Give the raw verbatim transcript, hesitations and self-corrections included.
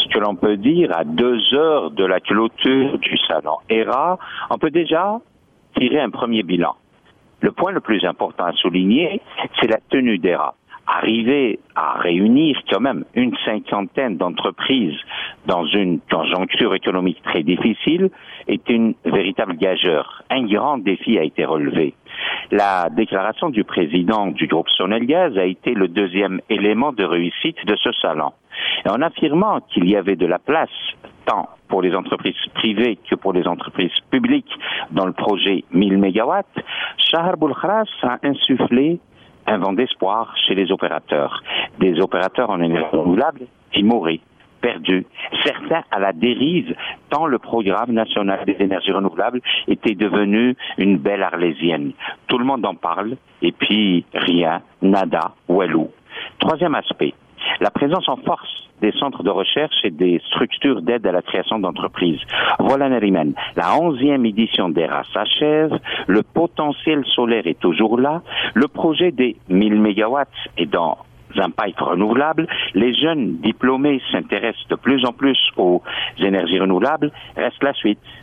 que l'on peut dire à deux heures de la clôture du salon E R A, on peut déjà tirer un premier bilan. Le point le plus important à souligner, c'est la tenue d'E R A. Arriver à réunir quand même une cinquantaine d'entreprises dans une conjoncture économique très difficile est une véritable gageure. Un grand défi a été relevé. La déclaration du président du groupe Sonelgaz a été le deuxième élément de réussite de ce salon. Et en affirmant qu'il y avait de la place tant pour les entreprises privées que pour les entreprises publiques dans le projet mille mégawatts, Shahar Boulkhras a insufflé un vent d'espoir chez les opérateurs. Des opérateurs en énergie renouvelable timorés, perdus, certains à la dérive, tant le programme national des énergies renouvelables était devenu une belle arlésienne. Tout le monde en parle, et puis rien, nada, walou. Troisième aspect, la présence en force des centres de recherche et des structures d'aide à la création d'entreprises. Voilà Nariman, la onzième édition d'E R A s'achève, le potentiel solaire est toujours là, le projet des mille mégawatts est dans un pipe renouvelable, les jeunes diplômés s'intéressent de plus en plus aux énergies renouvelables, reste la suite.